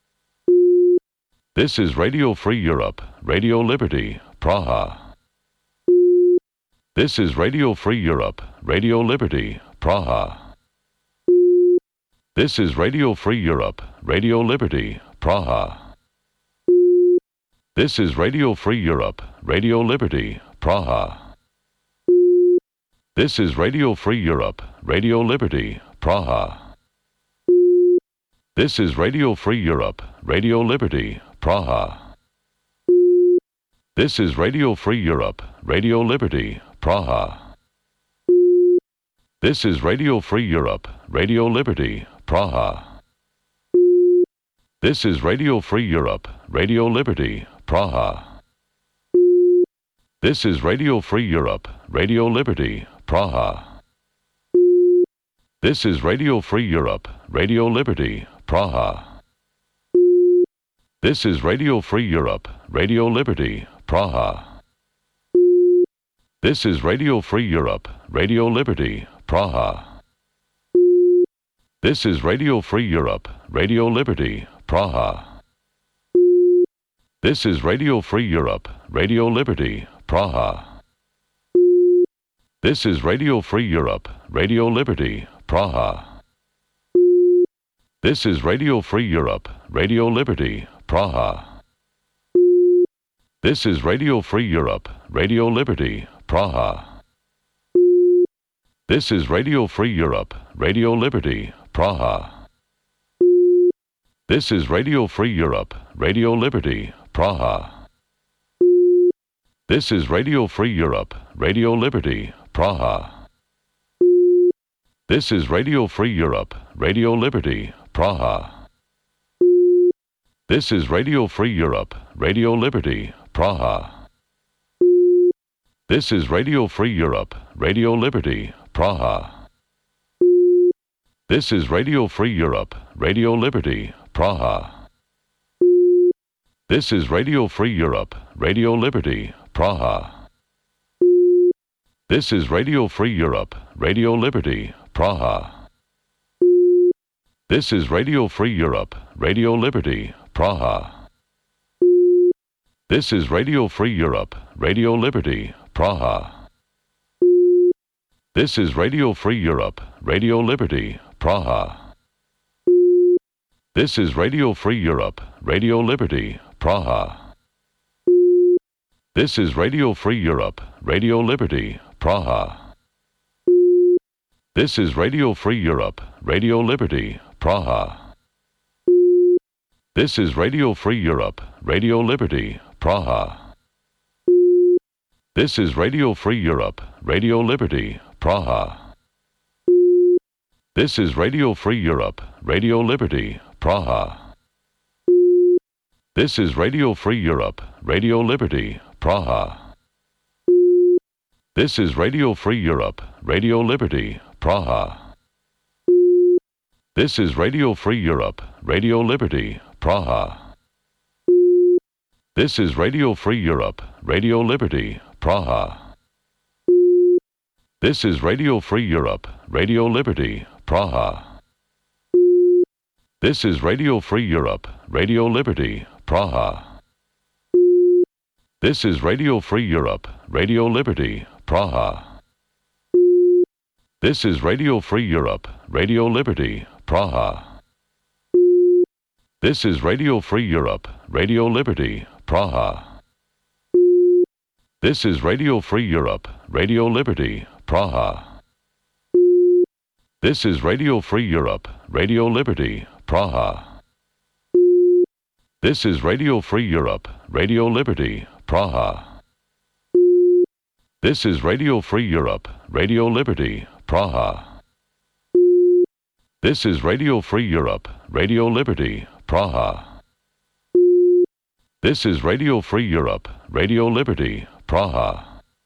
This is Radio Free Europe, Radio Liberty, Praha. This is Radio Free Europe, Radio Liberty, Praha. This is Radio Free Europe, Radio Liberty, Praha. This is Radio Free Europe, Radio Liberty, Praha. This is Radio Free Europe, Radio Liberty, Praha. This is Radio Free Europe, Radio Liberty, Praha. This is Radio Free Europe, Radio Liberty, Praha. This is Radio Free Europe, Radio Liberty, Praha. This is Radio Free Europe, Radio Liberty, Praha. This is Radio Free Europe, Radio Liberty, Praha. This is Radio Free Europe, Radio Liberty, Praha. This is Radio Free Europe, Radio Liberty, Praha. This is Radio Free Europe, Radio Liberty, Praha. This is Radio Free Europe, Radio Liberty, Praha. This is Radio Free Europe, Radio Liberty, Praha. This is Radio Free Europe, Radio Liberty, Praha. This is Radio Free Europe, Radio Liberty, Praha. This is Radio Free Europe, Radio Liberty, Praha. This is Radio Free Europe, Radio Liberty, Praha. This is Radio Free Europe, Radio Liberty, Praha. This is Radio Free Europe, Radio Liberty, Praha. This is Radio Free Europe, Radio Liberty, Praha. This is Radio Free Europe, Radio Liberty, Praha. This is Radio Free Europe, Radio Liberty, Praha. This is Radio Free Europe, Radio Liberty, Praha. This is Radio Free Europe, Radio Liberty, Praha. This is Radio Free Europe, Radio Liberty, Praha. This is Radio Free Europe, Radio Liberty, Praha. This is Radio Free Europe, Radio Liberty, Praha. This is Radio Free Europe, Radio Liberty, Praha. This is Radio Free Europe, Radio Liberty, Praha. This is Radio Free Europe, Radio Liberty, Praha. This is Radio Free Europe, Radio Liberty, Praha. This is Radio Free Europe, Radio Liberty, Praha. This is Radio Free Europe, Radio Liberty, Praha. This is Radio Free Europe, Radio Liberty, Praha. This is Radio Free Europe, Radio Liberty, Praha. This is Radio Free Europe, Radio Liberty, Praha. This is Radio Free Europe, Radio Liberty, Praha. This is Radio Free Europe, Radio Liberty, Praha. This is Radio Free Europe, Radio Liberty, Praha. This is Radio Free Europe, Radio Liberty, Praha. This is Radio Free Europe, Radio Liberty, Praha. This is Radio Free Europe, Radio Liberty, Praha. This is Radio Free Europe, Radio Liberty, Praha. This is Radio Free Europe, Radio Liberty, Praha. This is Radio Free Europe, Radio Liberty, Praha. This is Radio Free Europe, Radio Liberty, Praha. This is Radio Free Europe, Radio Liberty, Praha. This is Radio Free Europe, Radio Liberty, Praha. This is Radio Free Europe, Radio Liberty, Praha.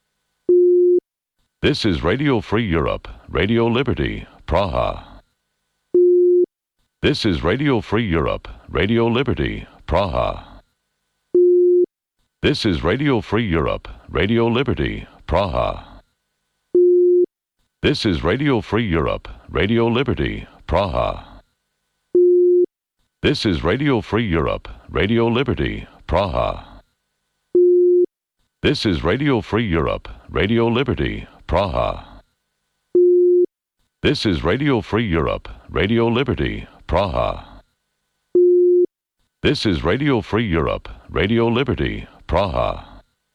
This is Radio Free Europe, Radio Liberty, Praha. This is Radio Free Europe, Radio Liberty, Praha. This is Radio Free Europe, Radio Liberty, Praha. This is Radio Free Europe, Radio Liberty, Praha. This is Radio Free Europe, Radio Liberty, Praha. This is Radio Free Europe, Radio Liberty, Praha. This is Radio Free Europe, Radio Liberty, Praha. This is Radio Free Europe, Radio Liberty, Praha.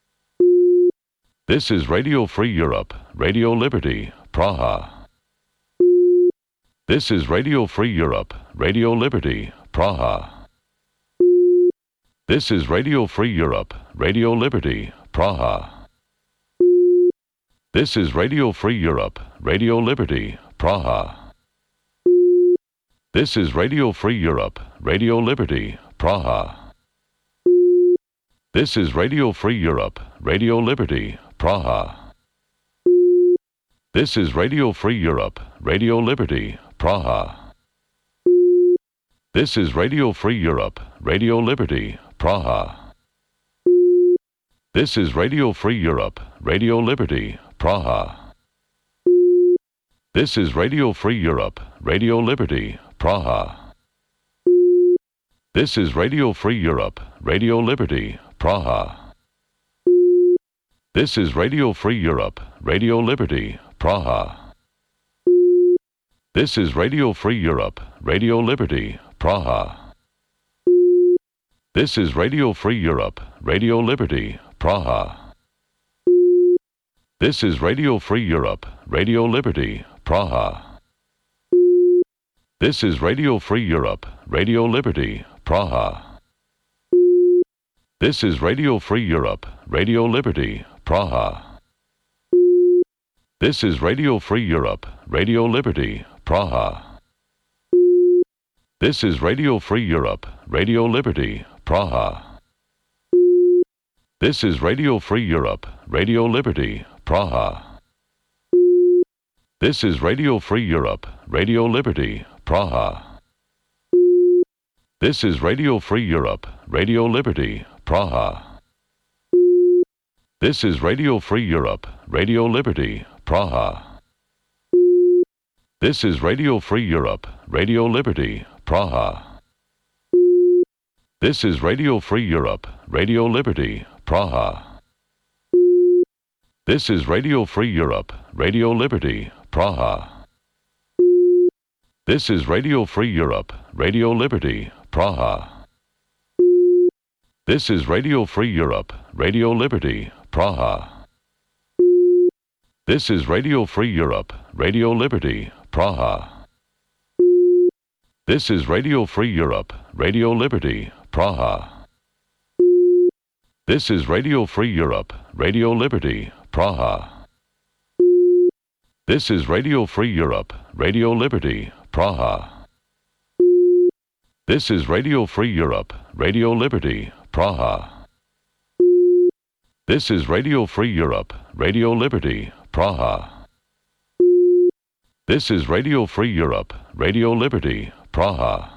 This is Radio Free Europe, Radio Liberty, Praha. This is Radio Free Europe, Radio Liberty, Praha. This is Radio Free Europe, Radio Liberty, Praha. This is Radio Free Europe, Radio Liberty, Praha. This is Radio Free Europe, Radio Liberty, Praha. This is Radio Free Europe, Radio Liberty, Praha. This is Radio Free Europe, Radio Liberty, Praha. This is Radio Free Europe, Radio Liberty, Praha. This is Radio Free Europe, Radio Liberty, Praha. This is Radio Free Europe, Radio Liberty, Praha. This is Radio Free Europe, Radio Liberty, Praha. This is Radio Free Europe, Radio Liberty, Praha. This is Radio Free Europe, Radio Liberty, Praha. This is Radio Free Europe, Radio Liberty, Praha. This is Radio Free Europe, Radio Liberty, Praha. This is Radio Free Europe, Radio Liberty, Praha. This is Radio Free Europe, Radio Liberty, Praha. This is Radio Free Europe, Radio Liberty, Praha. This is Radio Free Europe, Radio Liberty, Praha. This is Radio Free Europe, Radio Liberty, Praha. This is Radio Free Europe, Radio Liberty, Praha. This is Radio Free Europe, Radio Liberty, Praha. This is Radio Free Europe, Radio Liberty, Praha. This is Radio Free Europe, Radio Liberty, Praha. This is Radio Free Europe, Radio Liberty, Praha. This is Radio Free Europe, Radio Liberty, Praha. This is Radio Free Europe, Radio Liberty, Praha. This is Radio Free Europe, Radio Liberty, Praha. This is Radio Free Europe, Radio Liberty, Praha. This is Radio Free Europe, Radio Liberty, Praha. This is Radio Free Europe, Radio Liberty, Praha. This is Radio Free Europe, Radio Liberty, Praha. This is Radio Free Europe, Radio Liberty, Praha. This is Radio Free Europe, Radio Liberty, Praha. This is Radio Free Europe, Radio Liberty, Praha.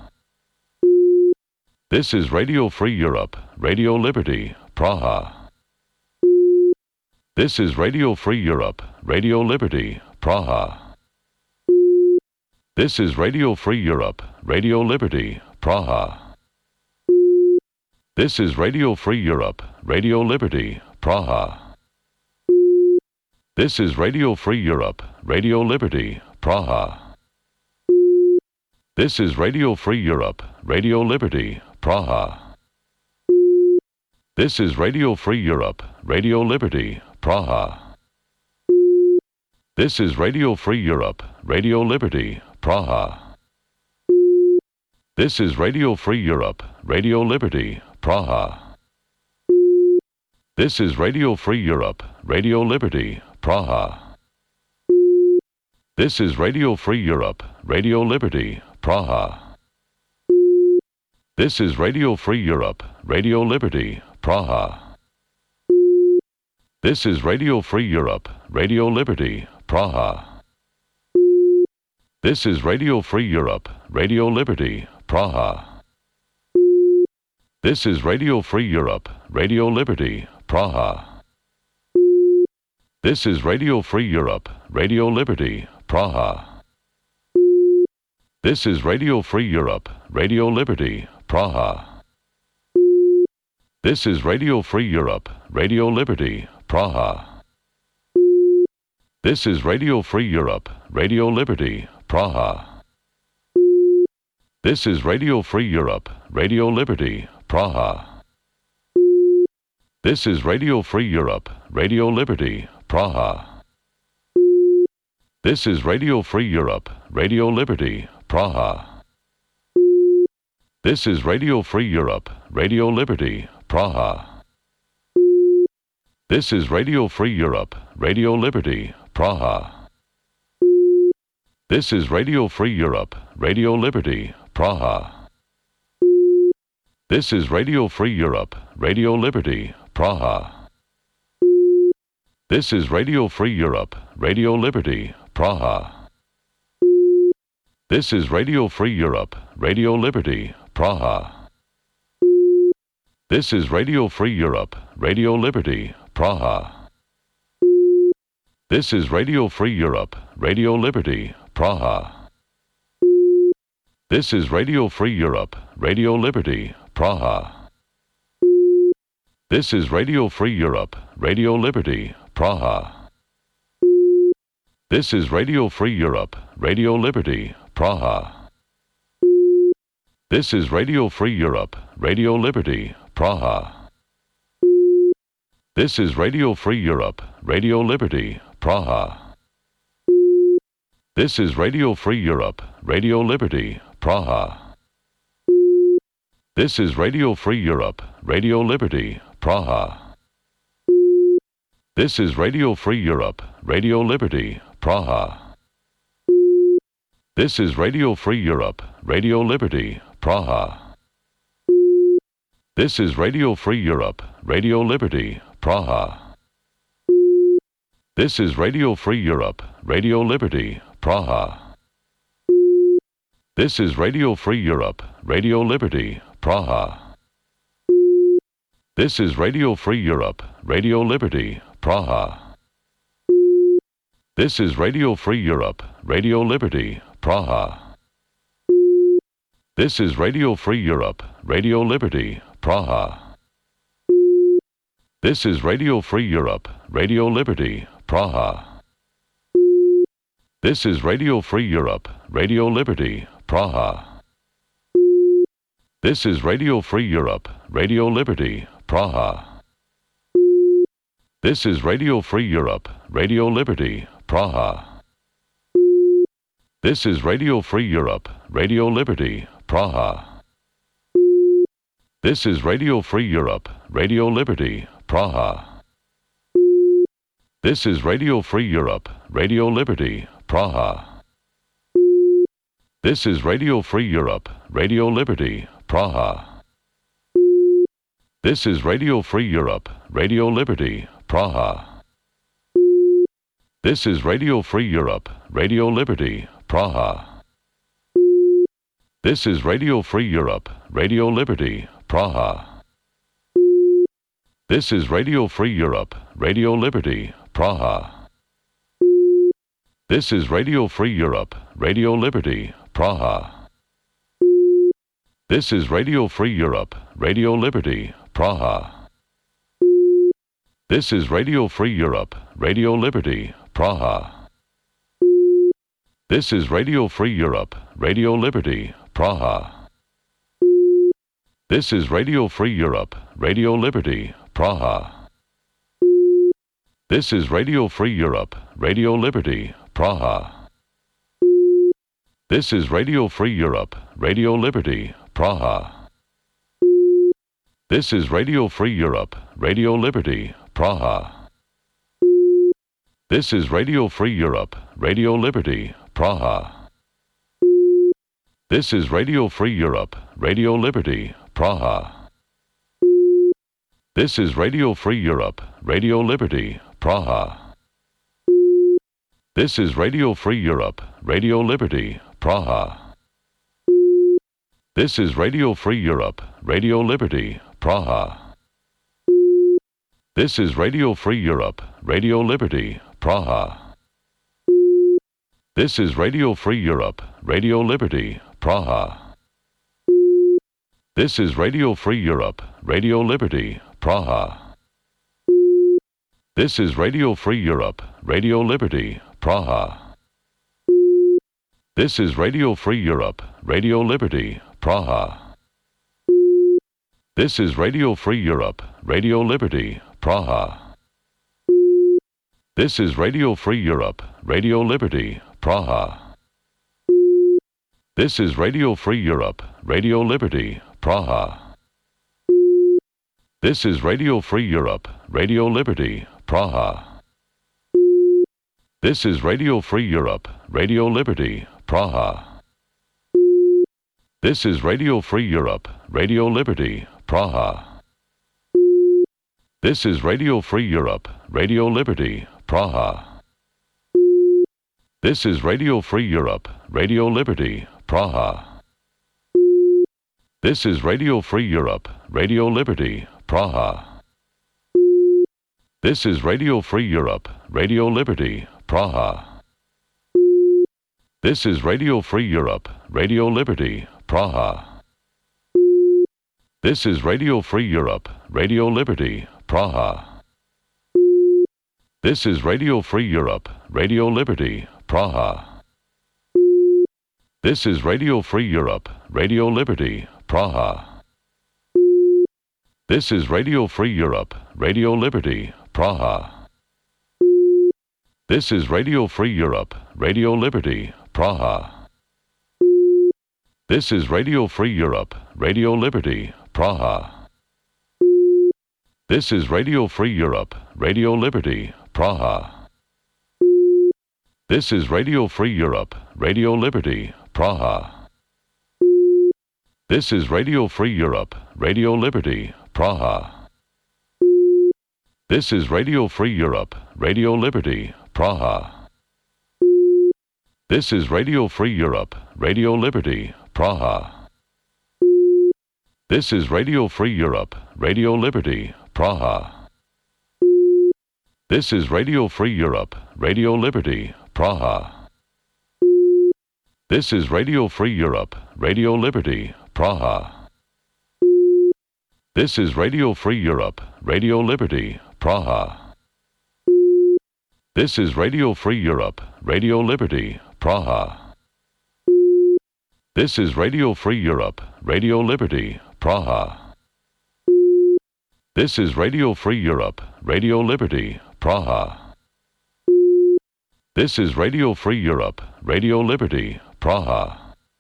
This is Radio Free Europe, Radio Liberty, Praha. This is Radio Free Europe, Radio Liberty, Praha. This is Radio Free Europe, Radio Liberty, Praha. This is Radio Free Europe, Radio Liberty, Praha. This is Radio Free Europe, Radio Liberty, Praha. This is Radio Free Europe, Radio Liberty, Praha. This is Radio Free Europe, Radio Liberty, Praha. This is Radio Free Europe, Radio Liberty, Praha. This is Radio Free Europe, Radio Liberty, Praha. This is Radio Free Europe, Radio Liberty, Praha. This is Radio Free Europe, Radio Liberty, Praha. This is Radio Free Europe, Radio Liberty, Praha. This is Radio Free Europe, Radio Liberty, Praha. This is Radio Free Europe, Radio Liberty, Praha. This is Radio Free Europe, Radio Liberty, Praha. This is Radio Free Europe, Radio Liberty, Praha. This is Radio Free Europe, Radio Liberty, Praha. This is Radio Free Europe, Radio Liberty, Praha. This is Radio Free Europe, Radio Liberty, Praha. This is Radio Free Europe, Radio Liberty, Praha. This is Radio Free Europe, Radio Liberty, Praha. This is Radio Free Europe, Radio Liberty, Praha. This is Radio Free Europe, Radio Liberty, Praha. This is Radio Free Europe, Radio Liberty, Praha. This is Radio Free Europe, Radio Liberty, Praha. This is Radio Free Europe, Radio Liberty, Praha. This is Radio Free Europe, Radio Liberty, Praha. This is Radio Free Europe, Radio Liberty, Praha. This is Radio Free Europe, Radio Liberty, Praha. This is Radio Free Europe, Radio Liberty, Praha. This is Radio Free Europe, Radio Liberty, Praha. This is Radio Free Europe, Radio Liberty, Praha. This is Radio Free Europe, Radio Liberty, Praha. This is Radio Free Europe, Radio Liberty, Praha. This is Radio Free Europe, Radio Liberty, Praha. This is Radio Free Europe, Radio Liberty, Praha. This is Radio Free Europe, Radio Liberty, Praha. This is Radio Free Europe, Radio Liberty, Praha. This is Radio Free Europe, Radio Liberty, Praha. This is Radio Free Europe, Radio Liberty, Praha. This is Radio Free Europe, Radio Liberty, Praha. This is Radio Free Europe, Radio Liberty, Praha. This is Radio Free Europe, Radio Liberty, Praha. This is Radio Free Europe, Radio Liberty, Praha. This is Radio Free Europe, Radio Liberty, Praha. This is Radio Free Europe, Radio Liberty, Praha. This is Radio Free Europe, Radio Liberty, Praha. This is Radio Free Europe, Radio Liberty, Praha. This is Radio Free Europe, Radio Liberty, Praha. This is Radio Free Europe, Radio Liberty, Praha. This is Radio Free Europe, Radio Liberty, Praha. This is Radio Free Europe, Radio Liberty, Praha. This is Radio Free Europe, Radio Liberty, Praha. This is Radio Free Europe, Radio Liberty, Praha. This is Radio Free Europe, Radio Liberty, Praha. This is Radio Free Europe, Radio Liberty, Praha. This is Radio Free Europe, Radio Liberty, Praha. This is Radio Free Europe, Radio Liberty, Praha. This is Radio Free Europe, Radio Liberty, Praha. This is Radio Free Europe, Radio Liberty, Praha. This is Radio Free Europe, Radio Liberty, Praha. This is Radio Free Europe, Radio Liberty, Praha. This is Radio Free Europe, Radio Liberty, Praha. This is Radio Free Europe, Radio Liberty, Praha. This is Radio Free Europe, Radio Liberty, Praha. This is Radio Free Europe, Radio Liberty, Praha. This is Radio Free Europe, Radio Liberty, Praha. This is Radio Free Europe, Radio Liberty, Praha. This is Radio Free Europe, Radio Liberty, Praha. This is Radio Free Europe, Radio Liberty, Praha. This is Radio Free Europe, Radio Liberty, Praha. This is Radio Free Europe, Radio Liberty, Praha. This is Radio Free Europe, Radio Liberty, Praha. This is Radio Free Europe, Radio Liberty, Praha. This is Radio Free Europe, Radio Liberty, Praha. This is Radio Free Europe, Radio Liberty, Praha. This is Radio Free Europe, Radio Liberty, Praha. This is Radio Free Europe, Radio Liberty, Praha. This is Radio Free Europe, Radio Liberty, Praha. This is Radio Free Europe, Radio Liberty, Praha. This is Radio Free Europe, Radio Liberty, Praha. This is Radio Free Europe, Radio Liberty, Praha. This is Radio Free Europe, Radio Liberty, Praha. This is Radio Free Europe, Radio Liberty, Praha. This is Radio Free Europe, Radio Liberty, Praha. This is Radio Free Europe, Radio Liberty, Praha. This is Radio Free Europe, Radio Liberty, Praha. This is Radio Free Europe, Radio Liberty, Praha. This is Radio Free Europe, Radio Liberty, Praha. This is Radio Free Europe, Radio Liberty, Praha. This is Radio Free Europe, Radio Liberty, Praha. This is Radio Free Europe, Radio Liberty, Praha. This is Radio Free Europe, Radio Liberty, Praha. This is Radio Free Europe, Radio Liberty, Praha. This is Radio Free Europe, Radio Liberty, Praha. This is Radio Free Europe, Radio Liberty, Praha. This is Radio Free Europe, Radio Liberty, Praha. This is Radio Free Europe, Radio Liberty, Praha. This is Radio Free Europe, Radio Liberty, Praha. This is Radio Free Europe, Radio Liberty, Praha. This is Radio Free Europe, Radio Liberty, Praha. This is Radio Free Europe, Radio Liberty, Praha. This is Radio Free Europe, Radio Liberty, Praha. This is Radio Free Europe, Radio Liberty, Praha. This is Radio Free Europe, Radio Liberty, Praha.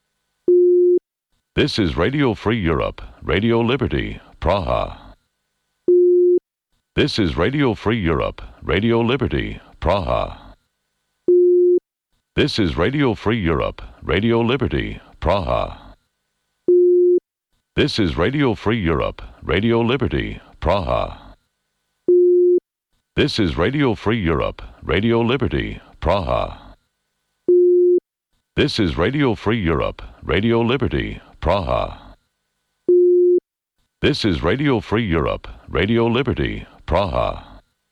This is Radio Free Europe, Radio Liberty, Praha. This is Radio Free Europe, Radio Liberty, Praha. This is Radio Free Europe, Radio Liberty, Praha. This is Radio Free Europe, Radio Liberty, Praha. This is Radio Free Europe, Radio Liberty, Praha. This is Radio Free Europe, Radio Liberty, Praha. This is Radio Free Europe, Radio Liberty, Praha.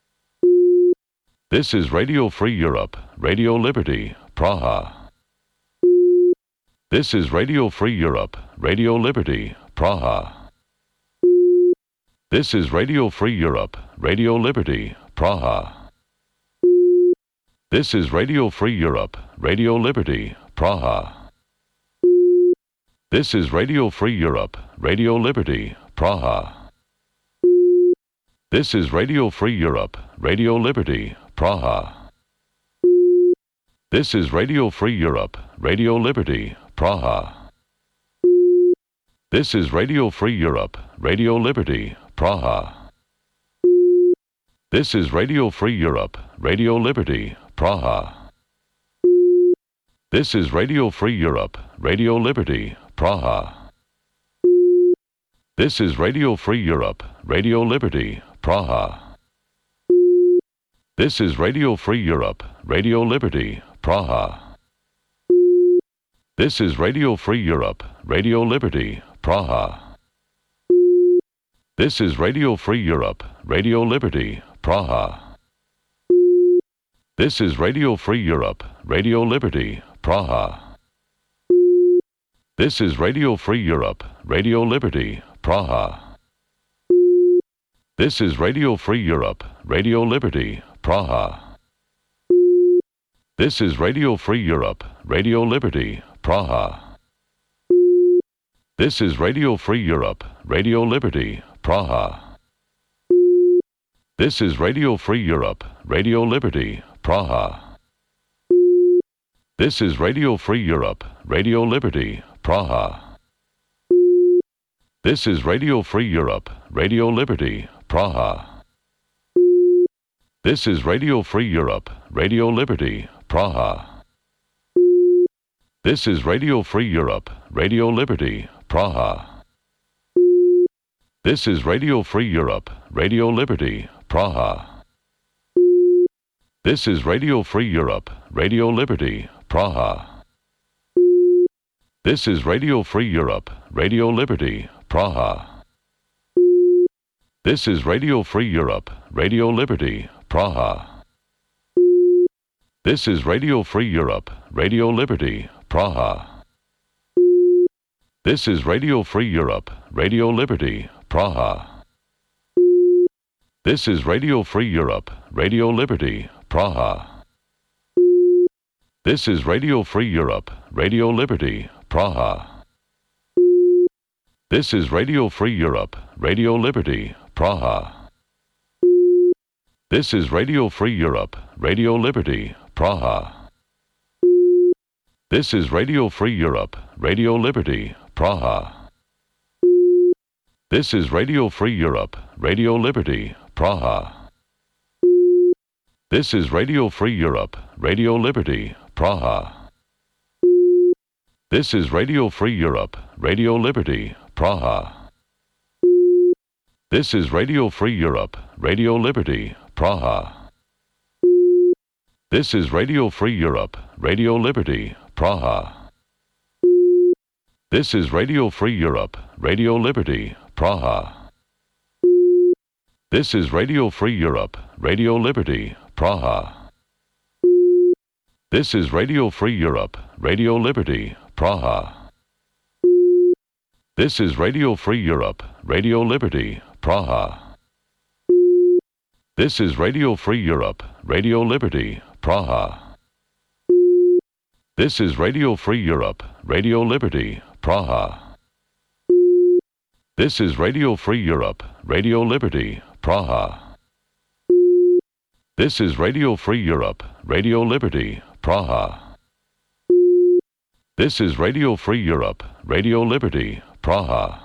This is Radio Free Europe, Radio Liberty, Praha. This is Radio Free Europe, Radio Liberty, Praha. This is Radio Free Europe, Radio Liberty, Praha. This is Radio Free Europe, Radio Liberty, Praha. This is Radio Free Europe, Radio Liberty, Praha. This is Radio Free Europe, Radio Liberty, Praha. This is Radio Free Europe, Radio Liberty, Praha. This is Radio Free Europe, Radio Liberty, Praha. This is Radio Free Europe, Radio Liberty, Praha. This is Radio Free Europe, Radio Liberty, Praha. This is Radio Free Europe, Radio Liberty, Praha. This is Radio Free Europe, Radio Liberty, Praha. This is Radio Free Europe, Radio Liberty, Praha. This is Radio Free Europe, Radio Liberty, Praha. This is Radio Free Europe, Radio Liberty, Praha. This is Radio Free Europe, Radio Liberty, Praha. This is Radio Free Europe, Radio Liberty, Praha. This is Radio Free Europe, Radio Liberty, Praha. This is Radio Free Europe, Radio Liberty, Praha. This is Radio Free Europe, Radio Liberty, Praha. This is Radio Free Europe, Radio Liberty, Praha. This is Radio Free Europe, Radio Liberty, Praha. This is Radio Free Europe, Radio Liberty, Praha. This is Radio Free Europe, Radio Liberty, Praha. This is Radio Free Europe, Radio Liberty, Praha. This is Radio Free Europe, Radio Liberty, Praha. This is Radio Free Europe, Radio Liberty, Praha. This is Radio Free Europe, Radio Liberty, Praha. This is Radio Free Europe, Radio Liberty, Praha. This is Radio Free Europe, Radio Liberty, Praha. This is Radio Free Europe, Radio Liberty, Praha. This is Radio Free Europe, Radio Liberty, Praha. This is Radio Free Europe, Radio Liberty, Praha. This is Radio Free Europe, Radio Liberty, Praha. This is Radio Free Europe, Radio Liberty, Praha. This is Radio Free Europe, Radio Liberty, Praha. This is Radio Free Europe, Radio Liberty, Praha. This is Radio Free Europe, Radio Liberty, Praha. This is Radio Free Europe, Radio Liberty, Praha. This is Radio Free Europe, Radio Liberty, Praha. This is Radio Free Europe, Radio Liberty, Praha. This is Radio Free Europe, Radio Liberty, Praha. This is Radio Free Europe, Radio Liberty, Praha. This is Radio Free Europe, Radio Liberty, Praha. This is Radio Free Europe, Radio Liberty, Praha. This is Radio Free Europe, Radio Liberty, Praha. This is Radio Free Europe, Radio Liberty, Praha. This is Radio Free Europe, Radio Liberty, Praha. This is Radio Free Europe, Radio Liberty, Praha.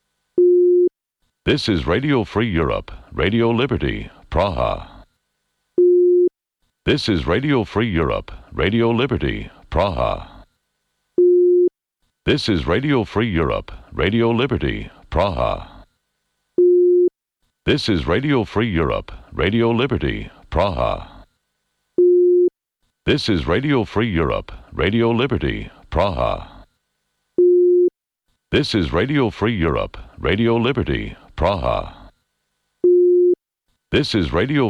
This is Radio Free Europe, Radio Liberty, Praha. This is Radio Free Europe, Radio Liberty, Praha. This is Radio Free Europe, Radio Liberty, Praha. This is Radio Free Europe, Radio Liberty, Praha. This is Radio Free Europe, Radio Liberty, Praha. This is Radio Free Europe, Radio Liberty, Praha. This is Radio